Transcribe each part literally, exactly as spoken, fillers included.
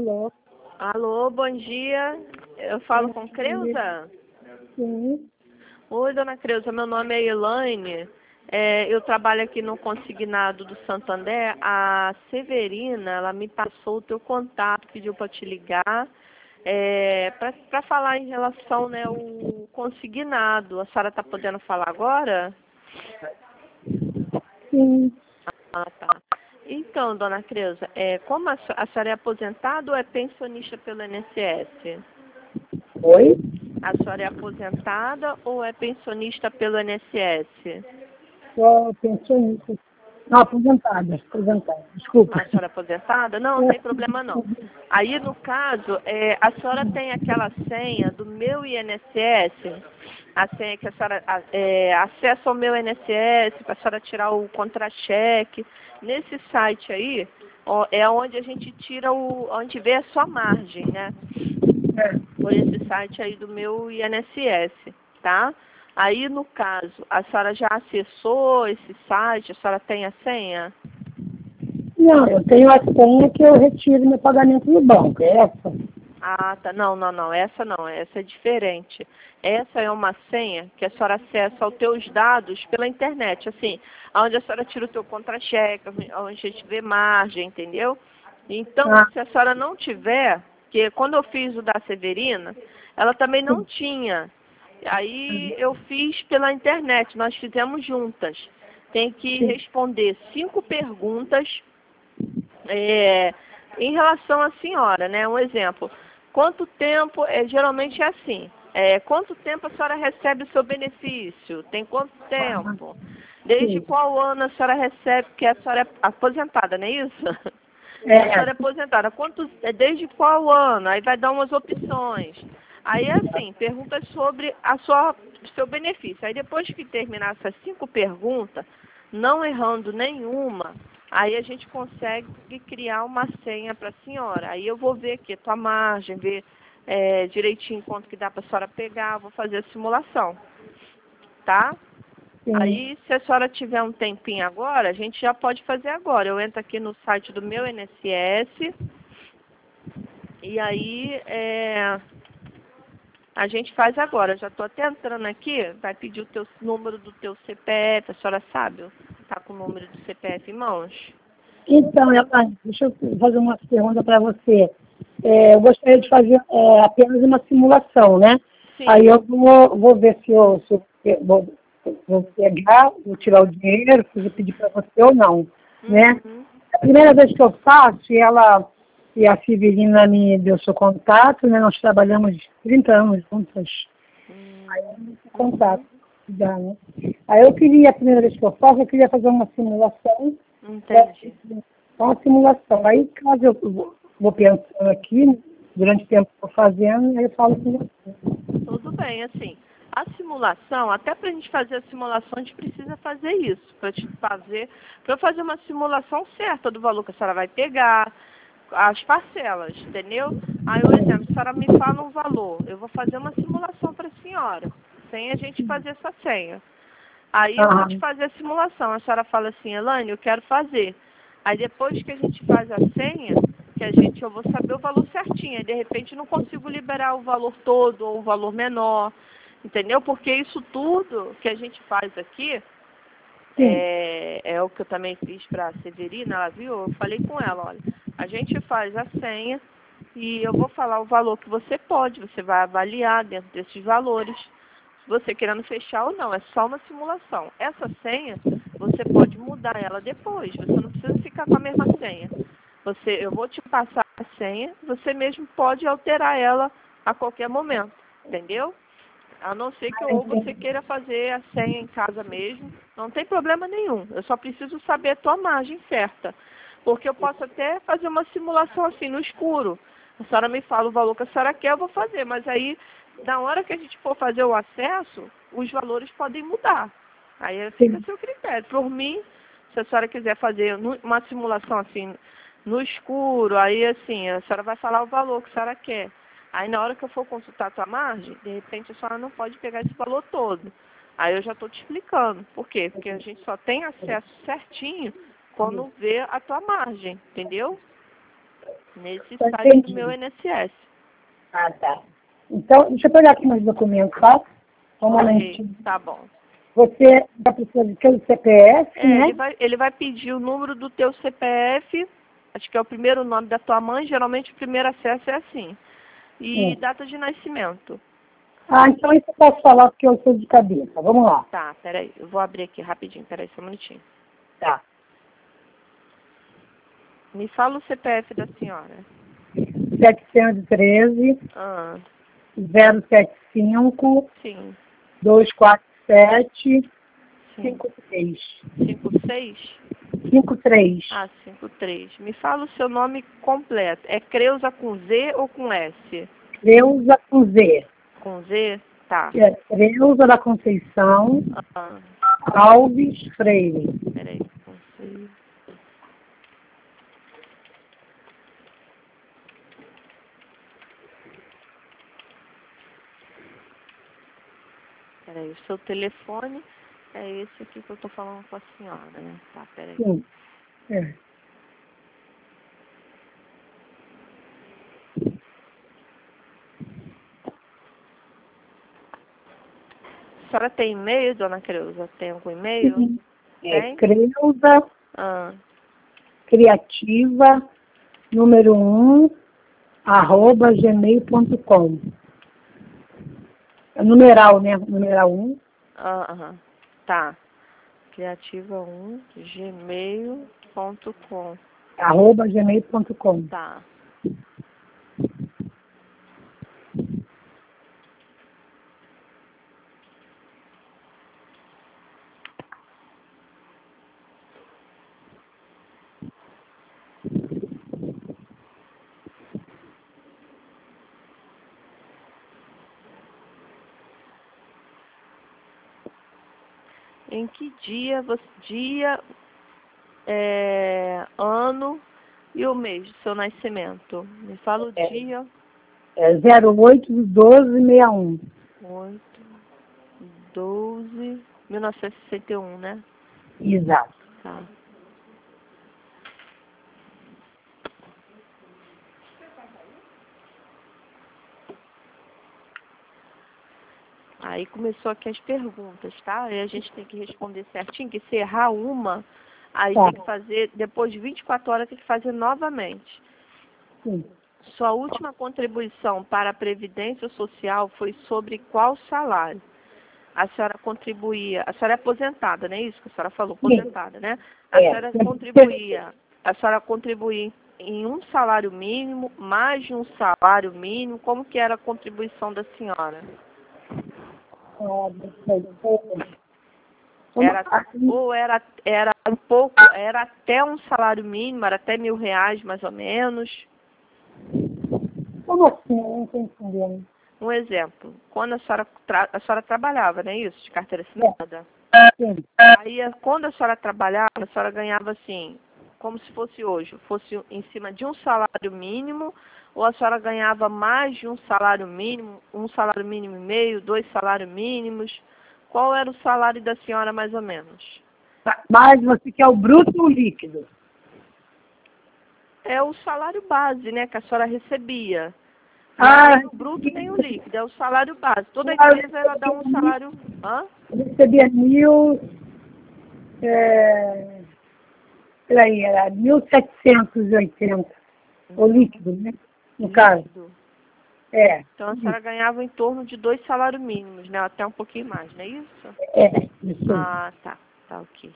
Alô? Alô, bom dia. Eu falo com Creuza? Sim. Oi, dona Creuza, meu nome é Elaine. É, eu trabalho aqui no consignado do Santander. A Severina, ela me passou o teu contato, pediu para te ligar, é, para falar em relação, né, ao consignado. A senhora está podendo falar agora? Sim. Ah, tá. Então, dona Creuza, é, como a, a senhora é aposentada ou é pensionista pelo I N S S? Oi? A senhora é aposentada ou é pensionista pelo I N S S? Sou pensionista. Não, aposentada. Aposentada. Desculpa. A senhora é aposentada? Não, não tem problema não. Aí, no caso, é, a senhora tem aquela senha do meu I N S S, a senha que a senhora é, acessa ao meu I N S S para a senhora tirar o contra-cheque. Nesse site aí, ó, é onde a gente tira o, onde vê a sua margem, né? Por esse site aí do meu I N S S, tá? Aí, no caso, a senhora já acessou esse site? A senhora tem a senha? Não, eu tenho a senha que eu retiro meu pagamento no banco. É essa? Ah, tá. Não, não, não. Essa não. Essa é diferente. Essa é uma senha que a senhora acessa aos teus dados pela internet, assim, onde a senhora tira o teu contra-cheque, onde a gente vê margem, entendeu? Então, Ah, se a senhora não tiver, que quando eu fiz o da Severina, ela também não sim. tinha. Aí eu fiz pela internet, nós fizemos juntas. Tem que Sim. responder cinco perguntas é, em relação à senhora, né? Um exemplo. Quanto tempo, é, geralmente é assim, é, quanto tempo a senhora recebe o seu benefício? Tem quanto Ah, tempo? Desde sim. qual ano a senhora recebe, porque a senhora é aposentada, não é isso? A É, senhora é aposentada. Quanto, é, desde qual ano? Aí vai dar umas opções. Aí, assim, perguntas sobre a sua, o seu benefício. Aí, depois que terminar essas cinco perguntas, não errando nenhuma, aí a gente consegue criar uma senha para a senhora. Aí eu vou ver aqui a tua margem, ver é, direitinho quanto que dá para a senhora pegar, vou fazer a simulação, tá? sim. Aí, se a senhora tiver um tempinho agora, a gente já pode fazer agora. Eu entro aqui no site do meu I N S S e aí é, a gente faz agora. Eu já estou até entrando aqui, vai pedir o teu número do teu C P F, a senhora sabe? Tá com o número do C P F em mãos? Então, Elaine, deixa eu fazer uma pergunta para você. É, eu gostaria de fazer é, apenas uma simulação, né? Aí Sim. eu vou, vou ver se eu, se eu vou, vou pegar, vou tirar o dinheiro, se eu vou pedir para você ou não, né? Uhum. A primeira vez que eu faço, e ela e a Severina me deu seu contato, né? Nós trabalhamos trinta anos juntas. Aí eu dei seu contato, Uhum. já, né? Aí eu queria, a primeira vez que eu faço, eu queria fazer uma simulação, pra- Entendi. uma simulação. Aí, caso eu vou, vou pensando aqui, durante o tempo que eu estou fazendo, aí eu falo com você. Tudo bem, assim. A simulação, até para a gente fazer a simulação, a gente precisa fazer isso. Para te fazer, para eu fazer uma simulação certa do valor que a senhora vai pegar, as parcelas, entendeu? Aí, por exemplo, a senhora me fala um valor, eu vou fazer uma simulação para a senhora, sem a gente fazer essa senha. Aí eu vou te Aham. fazer a simulação. A senhora fala assim, Elaine, eu quero fazer. Aí depois que a gente faz a senha, que a gente, eu vou saber o valor certinho. Aí de repente eu não consigo liberar o valor todo ou o valor menor. Entendeu? Porque isso tudo que a gente faz aqui, Sim. é, é o que eu também fiz para a Severina, ela viu? Eu falei com ela, olha, a gente faz a senha e eu vou falar o valor que você pode, você vai avaliar dentro desses valores, você querendo fechar ou não, é só uma simulação. Essa senha, você pode mudar ela depois, você não precisa ficar com a mesma senha. Você, eu vou te passar a senha, você mesmo pode alterar ela a qualquer momento, entendeu? A não ser que Ah, ou você entendi. queira fazer a senha em casa mesmo, não tem problema nenhum. Eu só preciso saber a tua margem certa. Porque eu posso até fazer uma simulação assim, no escuro. A senhora me fala o valor que a senhora quer, eu vou fazer. Mas aí, na hora que a gente for fazer o acesso, os valores podem mudar. Aí fica a Sim. seu critério. Por mim, se a senhora quiser fazer nu- uma simulação assim, no escuro, aí assim, a senhora vai falar o valor que a senhora quer. Aí na hora que eu for consultar a tua margem, de repente a senhora não pode pegar esse valor todo. Aí eu já estou te explicando. Por quê? Porque a gente só tem acesso certinho quando vê a tua margem, entendeu? Nesse Tá, site do entendi. meu I N S S. Ah, tá. Então, deixa eu pegar aqui meus documentos, tá? Um Ok, momentinho. tá bom. Você vai precisar de seu C P F, É, né? ele vai, ele vai pedir o número do teu C P F, acho que é o primeiro nome da tua mãe, geralmente o primeiro acesso é assim. E Sim. data de nascimento. Ah, então isso eu posso falar porque eu sou de cabeça. Vamos lá. Tá, peraí, eu vou abrir aqui rapidinho, peraí, só um minutinho. Tá. Me fala o C P F da senhora. setecentos e treze, Ah, zero sete cinco, sim, dois quatro sete, sim. cinco três. cinco seis? cinco três. Ah, cinco três. Me fala o seu nome completo. É Creuza com Z ou com S? Creuza com Z. Com Z? Tá. É Creuza da Conceição Ah, Alves Freire. peraí. Conceição. Peraí, o seu telefone é esse aqui que eu tô falando com a senhora, né? Tá, peraí. Sim. É. A senhora tem e-mail, dona Creuza? Tem algum e-mail? Sim. É Tem? Creuza Ah, Criativa número um arroba gmail ponto com. É numeral, né? Numeral um. ah, aham. Tá. criativa um gmail ponto com. Arroba gmail ponto com. Tá. Em que dia, você, dia, é, ano e o mês do seu nascimento? Me fala o É, dia. é zero oito doze sessenta e um. oito, doze, mil novecentos e sessenta e um, né? Exato. Tá. Aí começou aqui as perguntas, tá? Aí a gente tem que responder certinho, que se errar uma, aí Tá. tem que fazer, depois de vinte e quatro horas tem que fazer novamente. Sim. Sua última contribuição para a Previdência Social foi sobre qual salário? A senhora contribuía, a senhora é aposentada, não é isso que a senhora falou, Sim. aposentada, né? A É. senhora contribuía, a senhora contribuía em um salário mínimo, mais de um salário mínimo, como que era a contribuição da senhora? Era, ou era, era um pouco, era até um salário mínimo, era até mil reais mais ou menos. Como assim? Eu não estou entendendo. Um exemplo, quando a senhora, tra a senhora trabalhava, não é isso? De carteira assinada. Sim. Aí, quando a senhora trabalhava, a senhora ganhava assim, como se fosse hoje, fosse em cima de um salário mínimo, ou a senhora ganhava mais de um salário mínimo, um salário mínimo e meio, dois salários mínimos. Qual era o salário da senhora, mais ou menos? Mas você quer o bruto ou o líquido? É o salário base, né, que a senhora recebia. Ah, Nem o bruto, nem o líquido, é o salário base. Toda eu empresa, ela dá um salário... Hã? recebia mil... É, peraí, era mil setecentos e oitenta. O líquido, né? No caso. Líquido. É. Então, a senhora ganhava em torno de dois salários mínimos, né? Até um pouquinho mais, não é isso? É, isso. Ah, tá. Tá, ok.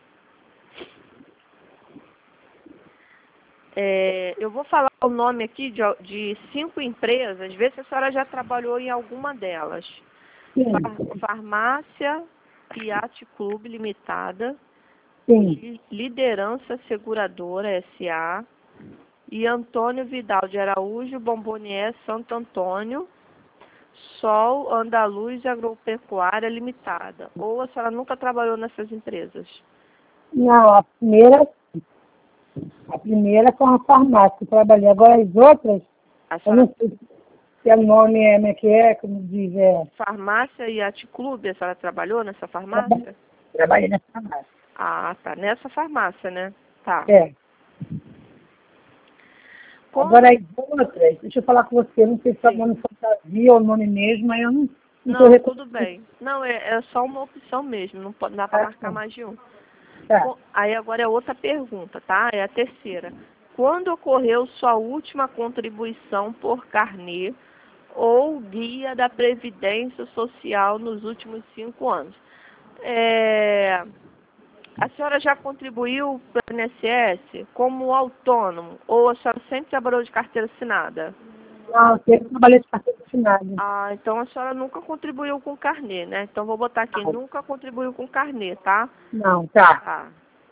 É, eu vou falar o nome aqui de, de cinco empresas, ver se a senhora já trabalhou em alguma delas. Sim, Far, Farmácia Yacht Clube Limitada, sim. Liderança Seguradora S A e Antônio Vidal de Araújo, Bombonier Santo Antônio, Sol Andaluz Agropecuária Limitada. Ou a senhora nunca trabalhou nessas empresas? Não, a primeira, a primeira foi uma farmácia que eu trabalhei. Agora as outras, A eu senhora, não sei se o nome é, como é que é, como diz, é. Farmácia Yacht Clube, a senhora trabalhou nessa farmácia? Trabalhei nessa farmácia. Ah, tá. Nessa farmácia, né? Tá. É. Como... Agora, as outras, deixa eu falar com você, não sei se é o nome fantasia ou o nome mesmo, aí eu não... Não, não tudo bem. Não, é, é só uma opção mesmo, não pode, dá para marcar mais de um. Tá. Aí agora é outra pergunta, tá? É a terceira. Quando ocorreu sua última contribuição por carnê ou guia da Previdência Social nos últimos cinco anos? É... A senhora já contribuiu para o I N S S como autônomo ou a senhora sempre trabalhou de carteira assinada? Não, eu sempre trabalhei de carteira assinada. Ah, então a senhora nunca contribuiu com carnê, né? Então vou botar aqui, nunca contribuiu com carnê, tá? Não, tá. Tá.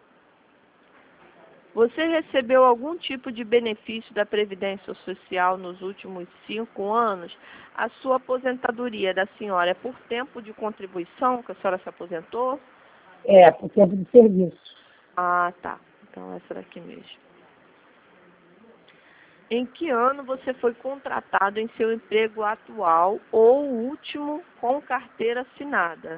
Você recebeu algum tipo de benefício da Previdência Social nos últimos cinco anos? A sua aposentadoria da senhora é por tempo de contribuição que a senhora se aposentou? É, por tempo de serviço. Ah, tá. Então essa daqui mesmo. Em que ano você foi contratado em seu emprego atual ou último com carteira assinada?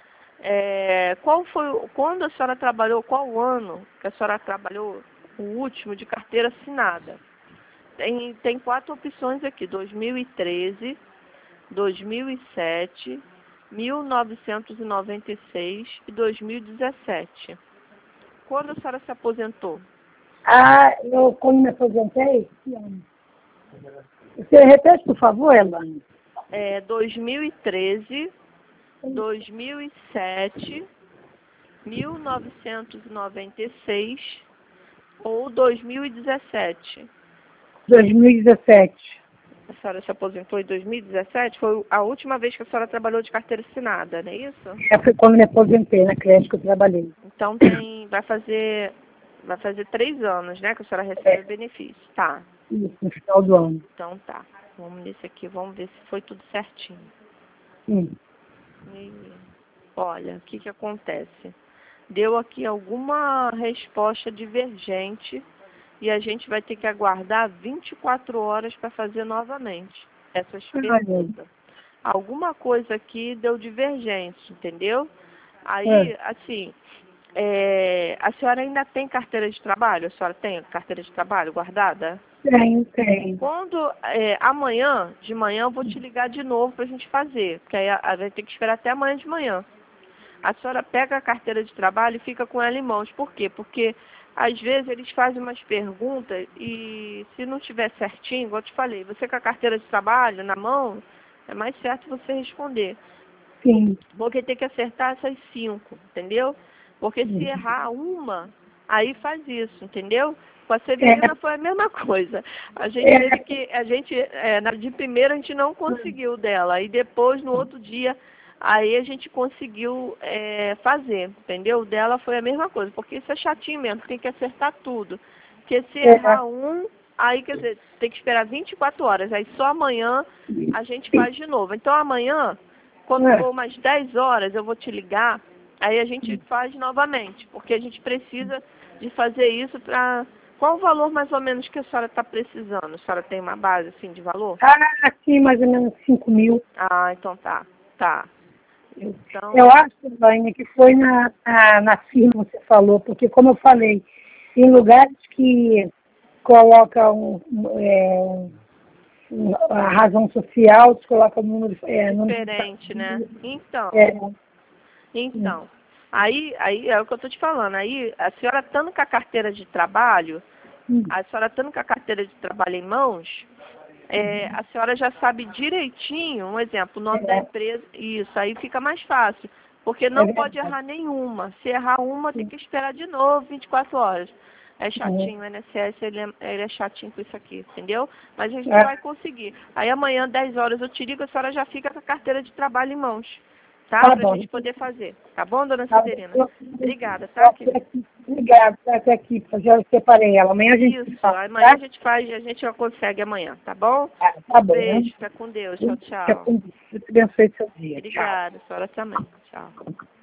É, qual foi, quando a senhora trabalhou, qual ano que a senhora trabalhou o último de carteira assinada? Tem, tem quatro opções aqui, dois mil e treze, dois mil e sete, mil novecentos e noventa e seis e dois mil e dezessete. Quando a senhora se aposentou? Ah, eu, quando me aposentei, que ano? Você repete, por favor, Elane? É, dois mil e treze, dois mil e sete, mil novecentos e noventa e seis ou dois mil e dezessete? dois mil e dezessete. A senhora se aposentou em dois mil e dezessete? Foi a última vez que a senhora trabalhou de carteira assinada, não é isso? É, foi quando me aposentei na creche que eu trabalhei. Então tem, vai fazer, vai fazer três anos, né, que a senhora recebe É. benefício. Tá. Isso, no final do ano. Então tá. Vamos nesse aqui, vamos ver se foi tudo certinho. Sim. E, olha, o que que acontece? Deu aqui alguma resposta divergente e a gente vai ter que aguardar vinte e quatro horas para fazer novamente essas perguntas. Alguma coisa aqui deu divergência, entendeu? Aí, É. assim, é, a senhora ainda tem carteira de trabalho? A senhora tem carteira de trabalho guardada? Tem, tem. Quando, é, amanhã, de manhã, eu vou te ligar de novo para a gente fazer, porque aí a, a gente tem que esperar até amanhã de manhã. A senhora pega a carteira de trabalho e fica com ela em mãos. Por quê? Porque, às vezes, eles fazem umas perguntas e, se não tiver certinho, igual eu te falei, você com a carteira de trabalho na mão, é mais certo você responder. Sim. Porque tem que acertar essas cinco, entendeu? Porque se errar uma, aí faz isso, entendeu? Com a Severina É. foi a mesma coisa. A gente É. teve que, a gente, é, na- de primeira a gente não conseguiu dela, e depois, no outro dia, aí a gente conseguiu é, fazer, entendeu? O dela foi a mesma coisa, porque isso é chatinho mesmo, tem que acertar tudo. Porque se É. errar um, aí, quer dizer, tem que esperar vinte e quatro horas, aí só amanhã a gente faz de novo. Então amanhã, quando É. for umas dez horas, eu vou te ligar, aí a gente faz novamente, porque a gente precisa de fazer isso para... Qual o valor mais ou menos que a senhora está precisando? A senhora tem uma base assim de valor? Ah, aqui mais ou menos cinco mil. Ah, então tá, tá. Então, Eu acho, Elaine, que foi na, na, na firma que você falou, porque como eu falei, em lugares que colocam é, um, a razão social, eles colocam o número, é, número diferente, né? Então, é, então, aí, aí é o que eu tô te falando. Aí, a senhora estando com a carteira de trabalho, a senhora estando com a carteira de trabalho em mãos, é, a senhora já sabe direitinho, um exemplo, o nome É. da empresa, isso, aí fica mais fácil, porque não pode errar nenhuma. Se errar uma, tem que esperar de novo vinte e quatro horas. É chatinho, o I N S S, ele é, ele é chatinho com isso aqui, entendeu? Mas a gente É. vai conseguir. Aí amanhã, dez horas, eu te ligo, a senhora já fica com a carteira de trabalho em mãos, tá? Tá Pra bom. gente poder fazer. Tá bom, dona Tá Severina? bom. Obrigada, tá, querida? Obrigada, tá até aqui, já separei ela. Amanhã a gente Isso, fala, amanhã tá? a gente faz, a gente já consegue amanhã, tá bom? Ah, tá bom. Beijo, fica com Deus. Tchau, Fica tchau. com Deus. Deus abençoe seu dia. Tchau. Obrigada, a senhora também. Tchau.